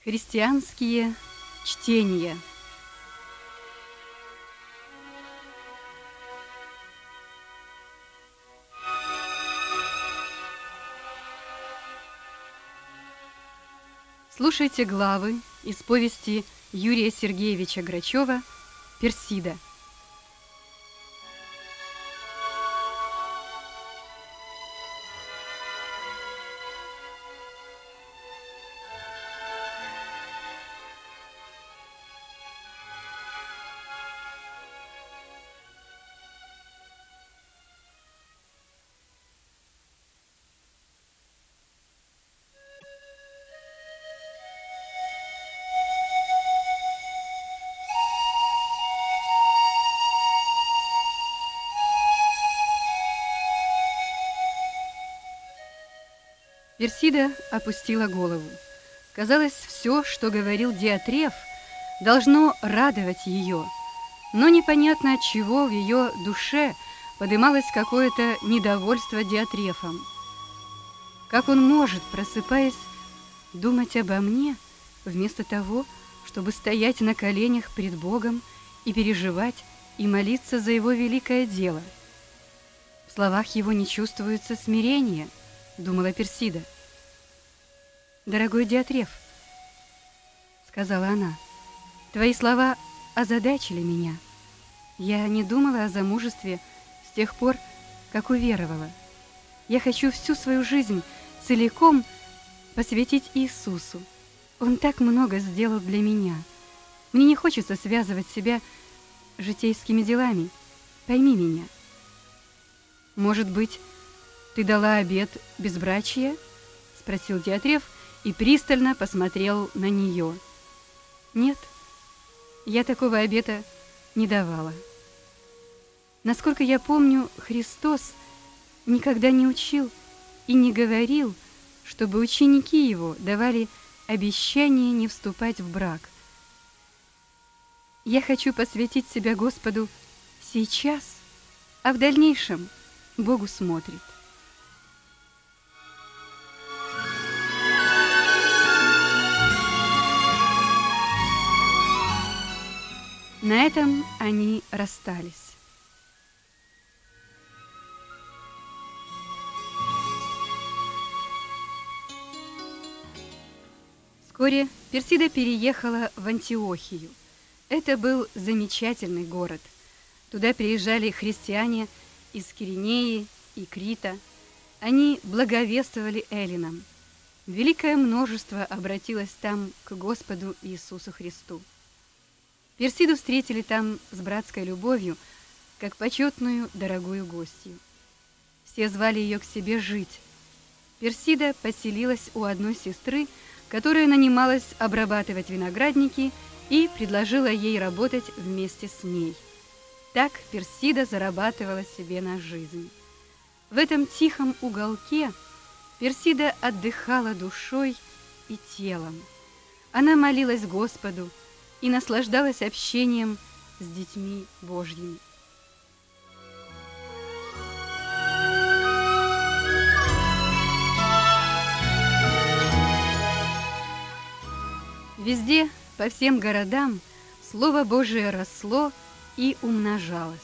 Христианские чтения. Слушайте главы из повести Юрия Сергеевича Грачева «Персида». Персида опустила голову. Казалось, все, что говорил Диатреф, должно радовать ее, но непонятно от чего в ее душе подымалось какое-то недовольство Диатрефом. Как он может, просыпаясь, думать обо мне, вместо того, чтобы стоять на коленях пред Богом и переживать и молиться за его великое дело? В словах его не чувствуется смирения, думала Персида. «Дорогой Диатреф, — сказала она, — твои слова озадачили меня. Я не думала о замужестве с тех пор, как уверовала. Я хочу всю свою жизнь целиком посвятить Иисусу. Он так много сделал для меня. Мне не хочется связывать себя житейскими делами. Пойми меня». «Может быть, ты дала обет безбрачия?» — спросил Диатреф и пристально посмотрел на нее. «Нет, я такого обета не давала. Насколько я помню, Христос никогда не учил и не говорил, чтобы ученики его давали обещание не вступать в брак. Я хочу посвятить себя Господу сейчас, а в дальнейшем Богу смотрит». На этом они расстались. Вскоре Персида переехала в Антиохию. Это был замечательный город. Туда приезжали христиане из Киринеи и Крита. Они благовествовали эллинам. Великое множество обратилось там к Господу Иисусу Христу. Персиду встретили там с братской любовью, как почетную, дорогую гостью. Все звали ее к себе жить. Персида поселилась у одной сестры, которая нанималась обрабатывать виноградники, и предложила ей работать вместе с ней. Так Персида зарабатывала себе на жизнь. В этом тихом уголке Персида отдыхала душой и телом. Она молилась Господу и наслаждалась общением с детьми Божьими. Везде, по всем городам, Слово Божие росло и умножалось.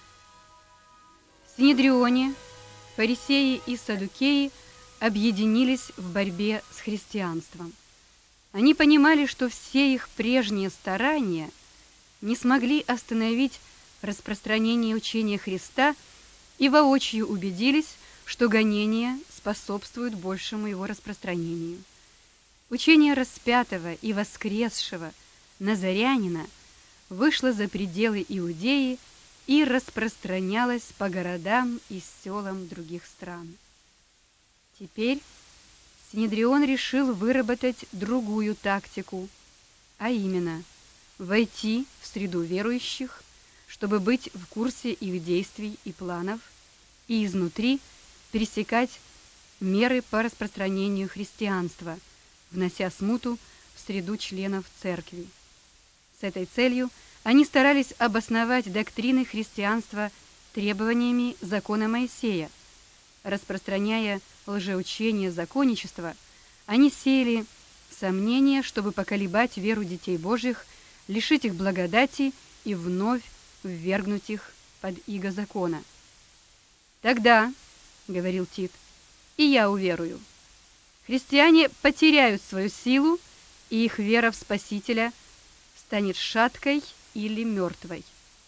В Синедрионе фарисеи и саддукеи объединились в борьбе с христианством. Они понимали, что все их прежние старания не смогли остановить распространение учения Христа, и воочию убедились, что гонения способствуют большему его распространению. Учение распятого и воскресшего Назарянина вышло за пределы Иудеи и распространялось по городам и селам других стран. Теперь Синедрион решил выработать другую тактику, а именно войти в среду верующих, чтобы быть в курсе их действий и планов, и изнутри пересекать меры по распространению христианства, внося смуту в среду членов церкви. С этой целью они старались обосновать доктрины христианства требованиями закона Моисея. Распространяя лжеучение законничества, они сеяли сомнения, чтобы поколебать веру детей Божьих, лишить их благодати и вновь ввергнуть их под иго закона. «Тогда, — говорил Тит, — и я уверую. Христиане потеряют свою силу, и их вера в Спасителя станет шаткой или мертвой.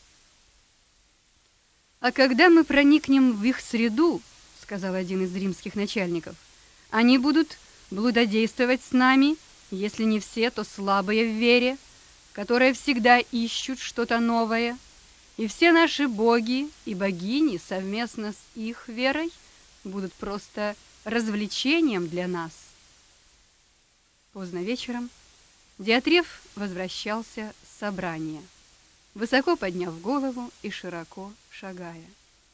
А когда мы проникнем в их среду, — сказал один из римских начальников, — они будут блудодействовать с нами, если не все, то слабые в вере, которые всегда ищут что-то новое, и все наши боги и богини совместно с их верой будут просто развлечением для нас». Поздно вечером Диатреф возвращался с собрания, высоко подняв голову и широко шагая.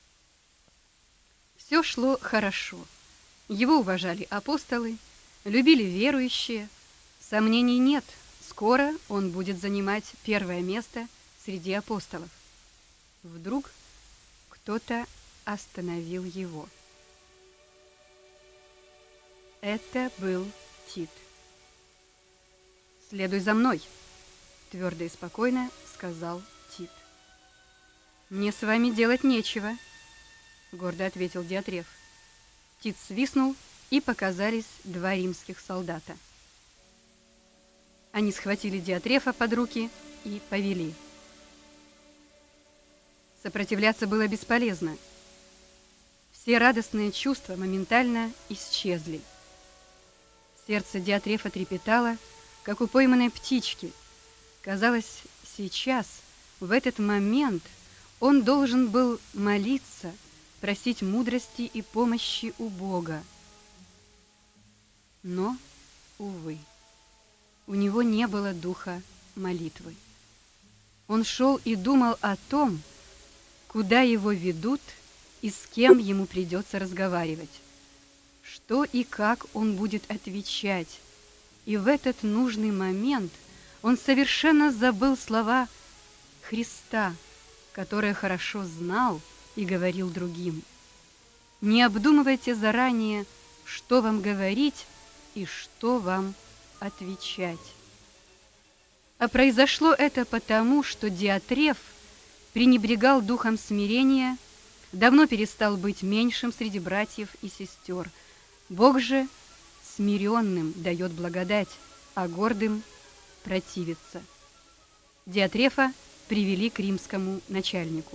Все шло хорошо. Его уважали апостолы, любили верующие. Сомнений нет, скоро он будет занимать первое место среди апостолов. Вдруг кто-то остановил его. Это был Тит. «Следуй за мной», — твердо и спокойно сказал Тит. «Мне с вами делать нечего», — гордо ответил Диатреф. Тит свистнул, и показались два римских солдата. Они схватили Диатрефа под руки и повели. Сопротивляться было бесполезно. Все радостные чувства моментально исчезли. Сердце Диатрефа трепетало, как у пойманной птички. Казалось, сейчас, в этот момент, он должен был молиться, просить мудрости и помощи у Бога. Но, увы, у него не было духа молитвы. Он шел и думал о том, куда его ведут и с кем ему придется разговаривать, что и как он будет отвечать. И в этот нужный момент он совершенно забыл слова Христа, которые хорошо знал и говорил другим. Не обдумывайте заранее, что вам говорить и что вам отвечать. А произошло это потому, что Диатреф пренебрегал духом смирения, давно перестал быть меньшим среди братьев и сестер. Бог же смиренным дает благодать, а гордым противится. Диатрефа привели к римскому начальнику.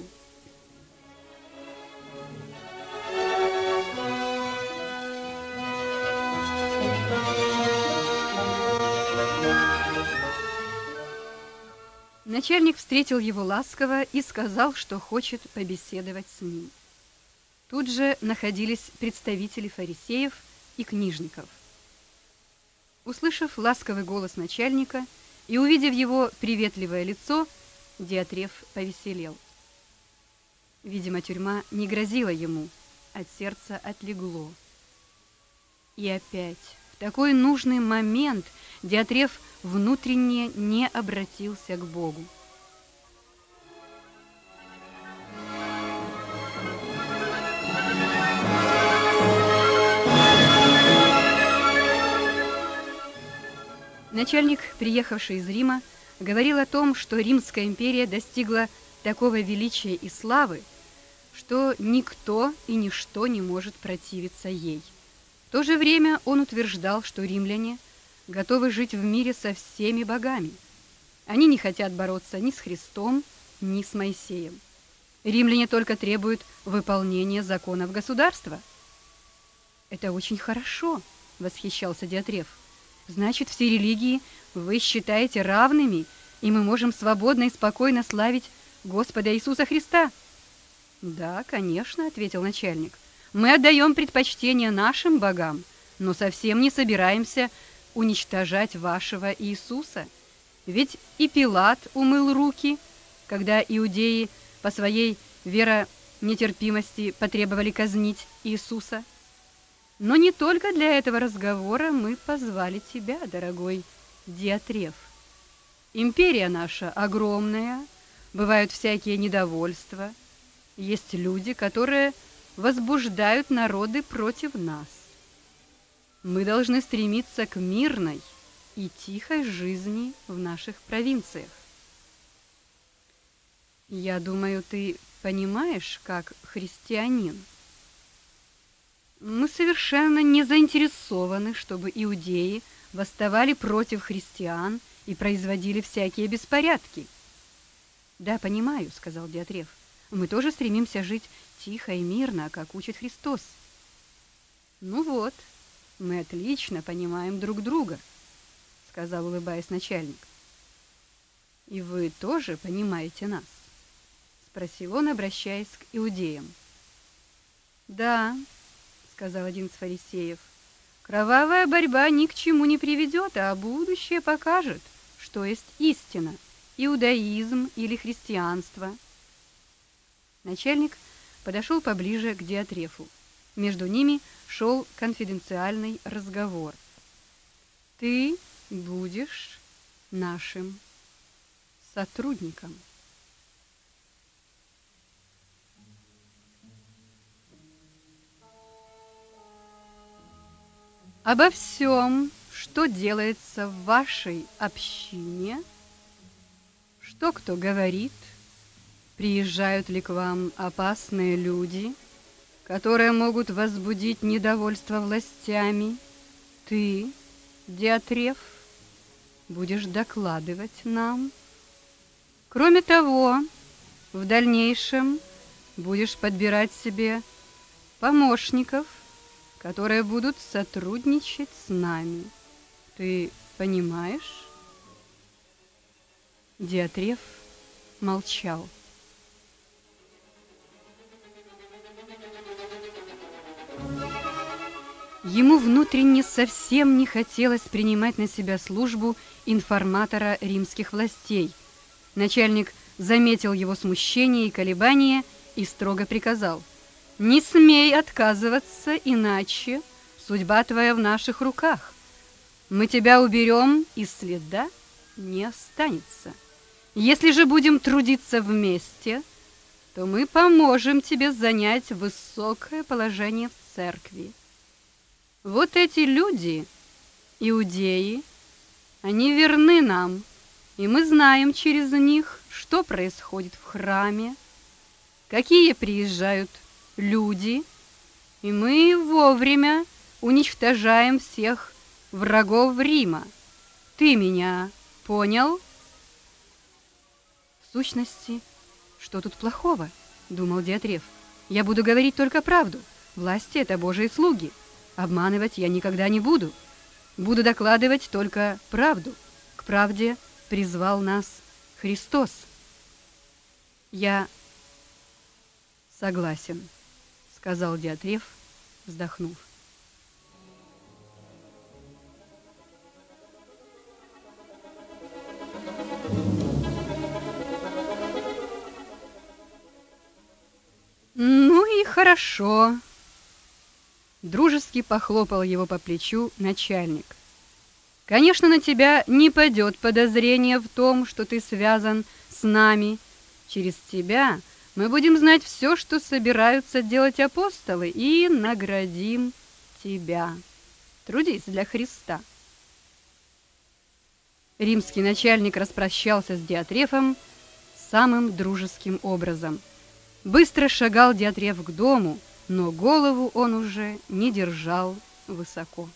Начальник встретил его ласково и сказал, что хочет побеседовать с ним. Тут же находились представители фарисеев и книжников. Услышав ласковый голос начальника и увидев его приветливое лицо, Диатреф повеселел. Видимо, тюрьма не грозила ему, от сердца отлегло. И опять, в такой нужный момент, Диатреф внутренне не обратился к Богу. Начальник, приехавший из Рима, говорил о том, что Римская империя достигла такого величия и славы, что никто и ничто не может противиться ей. В то же время он утверждал, что римляне готовы жить в мире со всеми богами. Они не хотят бороться ни с Христом, ни с Моисеем. Римляне только требуют выполнения законов государства. «Это очень хорошо», — восхищался Диатреф. «Значит, все религии вы считаете равными, и мы можем свободно и спокойно славить Господа Иисуса Христа?» «Да, конечно», — ответил начальник. «Мы отдаем предпочтение нашим богам, но совсем не собираемся уничтожать вашего Иисуса. Ведь и Пилат умыл руки, когда иудеи по своей веронетерпимости потребовали казнить Иисуса. Но не только для этого разговора мы позвали тебя, дорогой Диатреф. Империя наша огромная, бывают всякие недовольства, есть люди, которые возбуждают народы против нас. Мы должны стремиться к мирной, и тихой жизни в наших провинциях. Я думаю, ты понимаешь, как христианин. Мы совершенно не заинтересованы, чтобы иудеи восставали против христиан и производили всякие беспорядки. Да, понимаю, сказал Диатреф. Мы тоже стремимся жить тихо и мирно, как учит Христос. Ну вот, мы отлично понимаем друг друга, сказал, улыбаясь, начальник. И вы тоже понимаете нас? Спросил он, обращаясь к иудеям. Да, сказал один из фарисеев. Кровавая борьба ни к чему не приведет, а будущее покажет, что есть истина, иудаизм или христианство. Начальник подошел поближе к Диатрефу. Между ними шел конфиденциальный разговор. Ты будешь нашим сотрудником. Обо всем, что делается в вашей общине, что кто говорит, приезжают ли к вам опасные люди, которые могут возбудить недовольство властями, ты, Диатреф, будешь докладывать нам. Кроме того, в дальнейшем будешь подбирать себе помощников, которые будут сотрудничать с нами. Ты понимаешь? Диатреф молчал. Ему внутренне совсем не хотелось принимать на себя службу информатора римских властей. Начальник заметил его смущение и колебания и строго приказал: «Не смей отказываться, иначе судьба твоя в наших руках. Мы тебя уберем, и следа не останется. Если же будем трудиться вместе, то мы поможем тебе занять высокое положение в церкви. Вот эти люди, иудеи, они верны нам, и мы знаем через них, что происходит в храме, какие приезжают люди, и мы вовремя уничтожаем всех врагов Рима. Ты меня понял?» В сущности, что тут плохого, думал Диатреф. Я буду говорить только правду. Власти — это Божьи слуги. Обманывать я никогда не буду. Буду докладывать только правду. К правде призвал нас Христос. Я согласен, сказал Диатреф, вздохнув. Ну и хорошо. Дружески похлопал его по плечу начальник. Конечно, на тебя не падет подозрение в том, что ты связан с нами. Через тебя мы будем знать все, что собираются делать апостолы, и наградим тебя. Трудись для Христа. Римский начальник распрощался с Диатрефом самым дружеским образом. Быстро шагал Диатреф к дому, но голову он уже не держал высоко.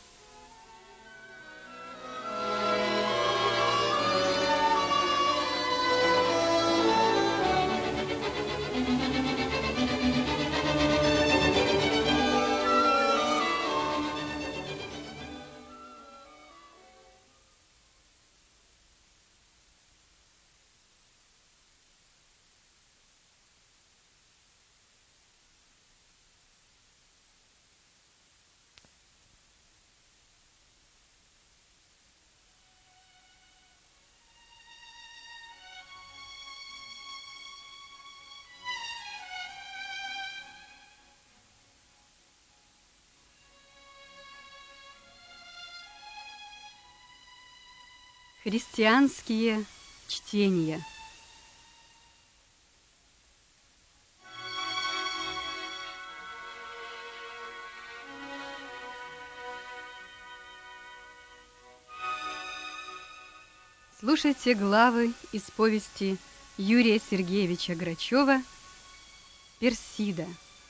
Христианские чтения. Слушайте главы из повести Юрия Сергеевича Грачева «Персида».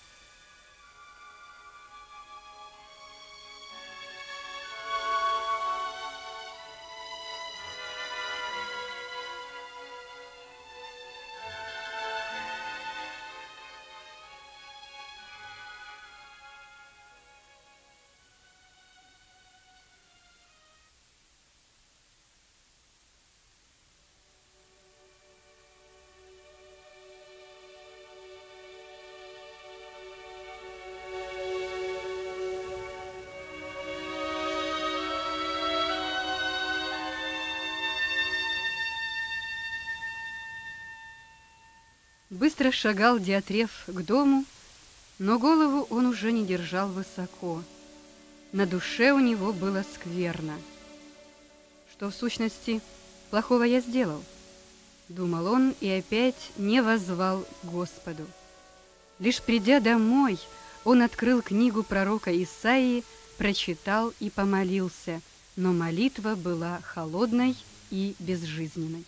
Быстро шагал Диатреф к дому, но голову он уже не держал высоко. На душе у него было скверно. Что в сущности плохого я сделал? Думал он и опять не воззвал к Господу. Лишь придя домой, он открыл книгу пророка Исаии, прочитал и помолился, но молитва была холодной и безжизненной.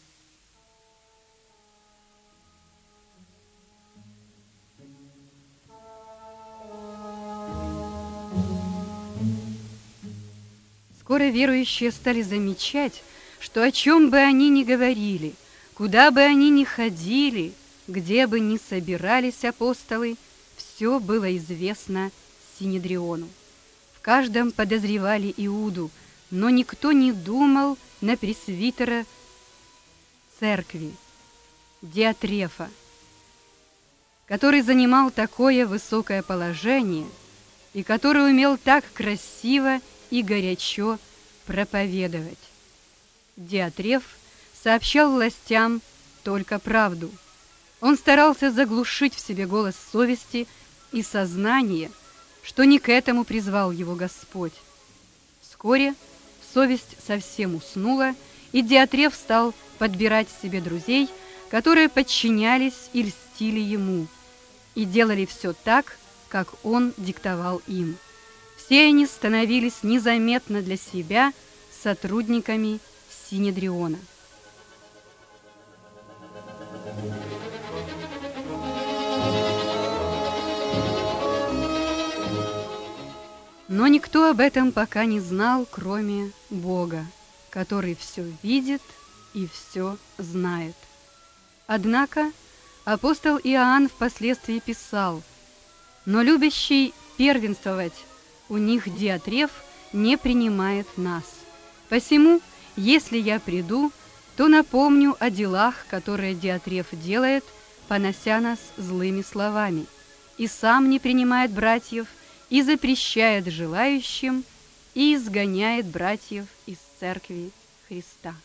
Скоро верующие стали замечать, что о чем бы они ни говорили, куда бы они ни ходили, где бы ни собирались апостолы, все было известно Синедриону. В каждом подозревали Иуду, но никто не думал на пресвитера церкви, Диатрефа, который занимал такое высокое положение и который умел так красиво и горячо проповедовать. Диатреф сообщал властям только правду. Он старался заглушить в себе голос совести и сознания, что не к этому призвал его Господь. Вскоре совесть совсем уснула, и Диатреф стал подбирать себе друзей, которые подчинялись и льстили ему, и делали все так, как он диктовал им. Все они становились незаметно для себя сотрудниками Синедриона. Но никто об этом пока не знал, кроме Бога, который все видит и все знает. Однако апостол Иоанн впоследствии писал: «Но любящий первенствовать у них Диатреф не принимает нас. Посему, если я приду, то напомню о делах, которые Диатреф делает, понося нас злыми словами, и сам не принимает братьев, и запрещает желающим, и изгоняет братьев из церкви Христа».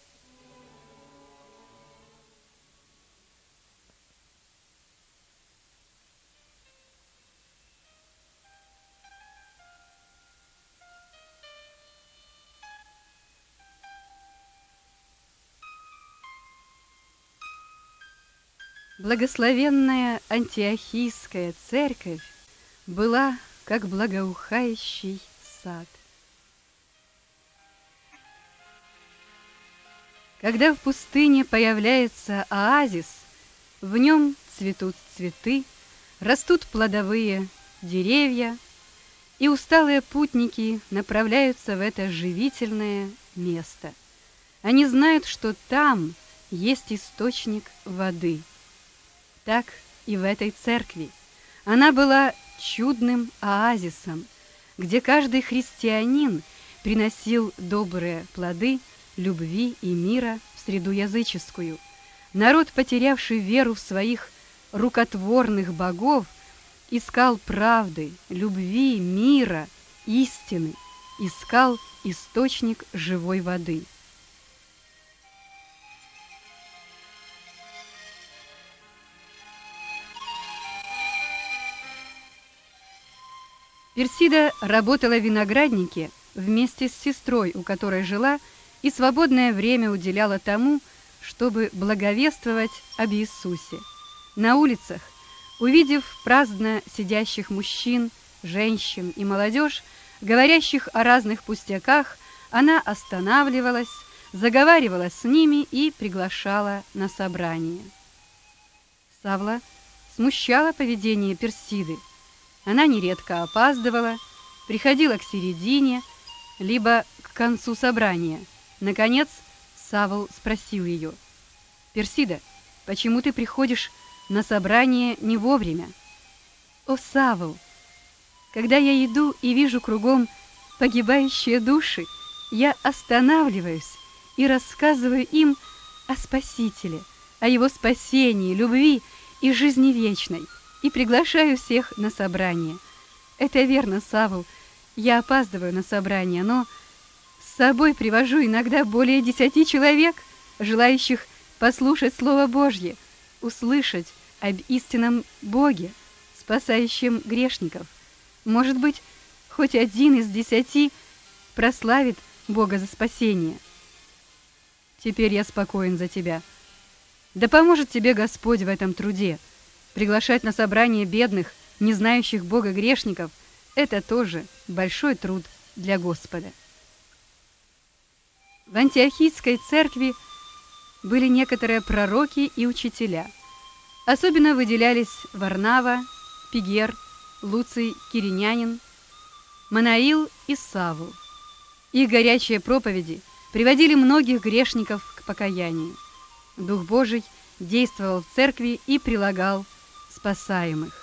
Благословенная Антиохийская церковь была как благоухающий сад. Когда в пустыне появляется оазис, в нем цветут цветы, растут плодовые деревья, и усталые путники направляются в это живительное место. Они знают, что там есть источник воды. Так и в этой церкви. Она была чудным оазисом, где каждый христианин приносил добрые плоды любви и мира в среду языческую. Народ, потерявший веру в своих рукотворных богов, искал правды, любви, мира, истины, искал источник живой воды. Персида работала в винограднике вместе с сестрой, у которой жила, и свободное время уделяла тому, чтобы благовествовать об Иисусе. На улицах, увидев праздно сидящих мужчин, женщин и молодежь, говорящих о разных пустяках, она останавливалась, заговаривала с ними и приглашала на собрание. Савла смущало поведение Персиды. Она нередко опаздывала, приходила к середине, либо к концу собрания. Наконец Савл спросил ее: «Персида, почему ты приходишь на собрание не вовремя?» «О, Савл, когда я иду и вижу кругом погибающие души, я останавливаюсь и рассказываю им о Спасителе, о Его спасении, любви и жизни вечной, и приглашаю всех на собрание. Это верно, Савл, я опаздываю на собрание, но с собой привожу иногда более 10 человек, желающих послушать Слово Божье, услышать об истинном Боге, спасающем грешников. Может быть, хоть один из 10 прославит Бога за спасение. Теперь я спокоен за тебя. Да поможет тебе Господь в этом труде. Приглашать на собрание бедных, не знающих Бога грешников – это тоже большой труд для Господа. В Антиохийской церкви были некоторые пророки и учителя. Особенно выделялись Варнава, Пигер, Луций Киринянин, Манаил и Савл. Их горячие проповеди приводили многих грешников к покаянию. Дух Божий действовал в церкви и прилагал спасаемых.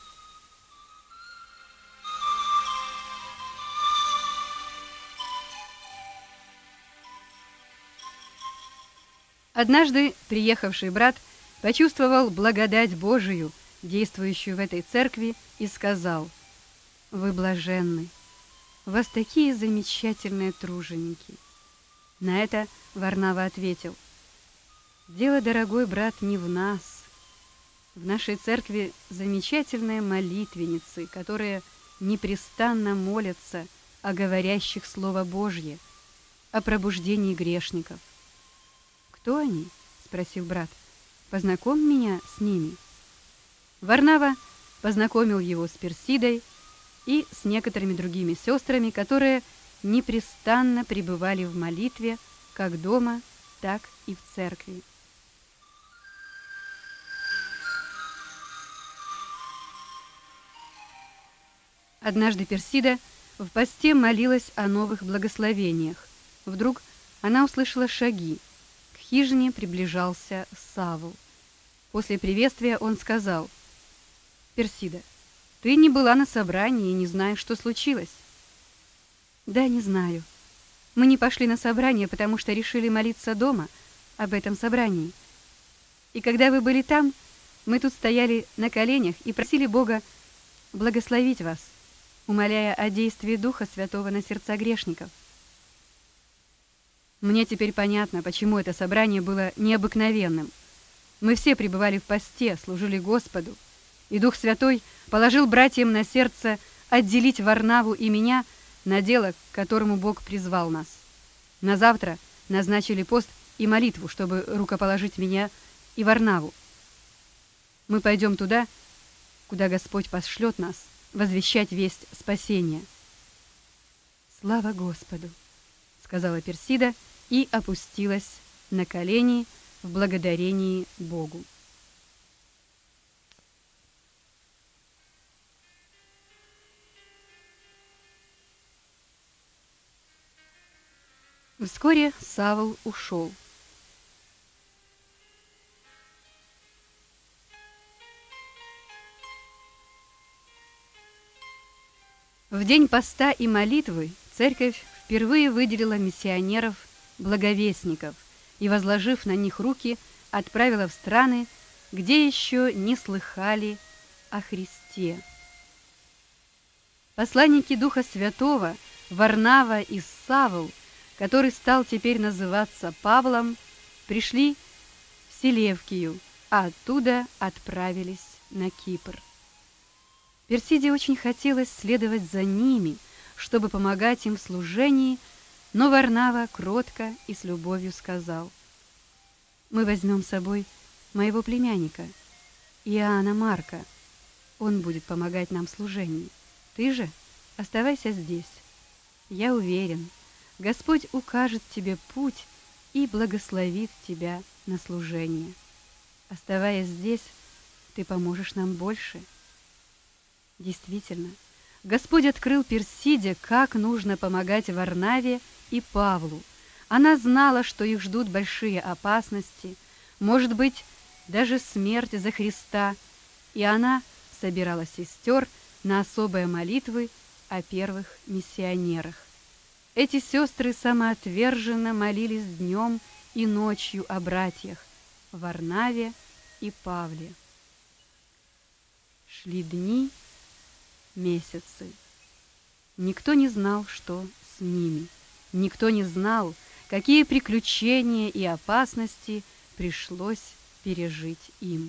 Однажды приехавший брат почувствовал благодать Божию, действующую в этой церкви, и сказал: «Вы блаженны, у вас такие замечательные труженики». На это Варнава ответил: «Дело, дорогой брат, не в нас. В нашей церкви замечательные молитвенницы, которые непрестанно молятся о говорящих Слово Божье, о пробуждении грешников». «Кто они?» — спросил брат. «Познакомь меня с ними». Варнава познакомил его с Персидой и с некоторыми другими сестрами, которые непрестанно пребывали в молитве как дома, так и в церкви. Однажды Персида в посте молилась о новых благословениях. Вдруг она услышала шаги. К хижине приближался Савл. После приветствия он сказал: «Персида, ты не была на собрании и не знаешь, что случилось». «Да, не знаю. Мы не пошли на собрание, потому что решили молиться дома об этом собрании. И когда вы были там, мы тут стояли на коленях и просили Бога благословить вас, умоляя о действии Духа Святого на сердца грешников». Мне теперь понятно, почему это собрание было необыкновенным. Мы все пребывали в посте, служили Господу, и Дух Святой положил братьям на сердце отделить Варнаву и меня на дело, к которому Бог призвал нас. На завтра назначили пост и молитву, чтобы рукоположить меня и Варнаву. Мы пойдем туда, куда Господь пошлет нас, возвещать весть спасения. «Слава Господу!» — сказала Персида и опустилась на колени в благодарении Богу. Вскоре Савл ушел. В день поста и молитвы церковь впервые выделила миссионеров-благовестников и, возложив на них руки, отправила в страны, где еще не слыхали о Христе. Посланники Духа Святого Варнава и Савл, который стал теперь называться Павлом, пришли в Селевкию, а оттуда отправились на Кипр. Персиде очень хотелось следовать за ними, чтобы помогать им в служении, но Варнава кротко и с любовью сказал: «Мы возьмем с собой моего племянника, Иоанна Марка. Он будет помогать нам в служении. Ты же оставайся здесь. Я уверен, Господь укажет тебе путь и благословит тебя на служение. Оставаясь здесь, ты поможешь нам больше. Действительно, Господь открыл Персиде, как нужно помогать Варнаве и Павлу. Она знала, что их ждут большие опасности, может быть, даже смерть за Христа, и она собирала сестер на особые молитвы о первых миссионерах. Эти сестры самоотверженно молились днем и ночью о братьях Варнаве и Павле. Шли дни, месяцы. Никто не знал, что с ними. Никто не знал, какие приключения и опасности пришлось пережить им.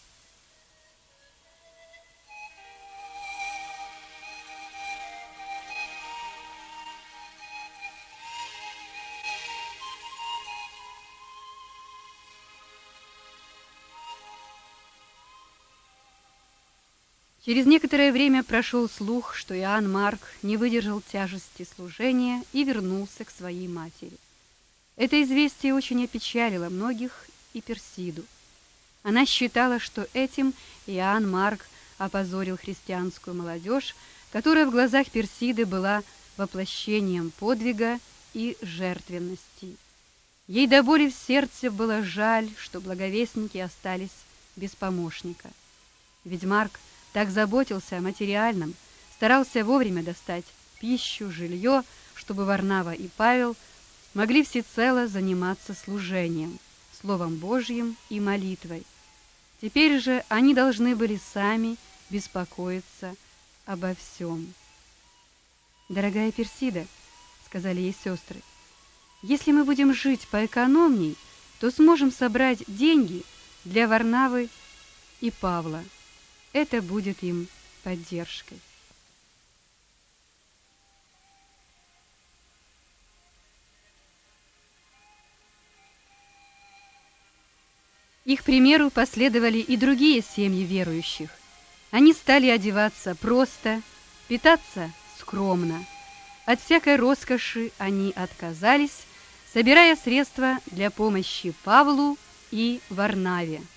Через некоторое время прошел слух, что Иоанн Марк не выдержал тяжести служения и вернулся к своей матери. Это известие очень опечалило многих и Персиду. Она считала, что этим Иоанн Марк опозорил христианскую молодежь, которая в глазах Персиды была воплощением подвига и жертвенности. Ей до боли в сердце было жаль, что благовестники остались без помощника. Ведь Марк так заботился о материальном, старался вовремя достать пищу, жилье, чтобы Варнава и Павел могли всецело заниматься служением, Словом Божьим и молитвой. Теперь же они должны были сами беспокоиться обо всем. «Дорогая Персида, — сказали ей сестры, — если мы будем жить поэкономней, то сможем собрать деньги для Варнавы и Павла. Это будет им поддержкой». Их примеру последовали и другие семьи верующих. Они стали одеваться просто, питаться скромно. От всякой роскоши они отказались, собирая средства для помощи Павлу и Варнаве.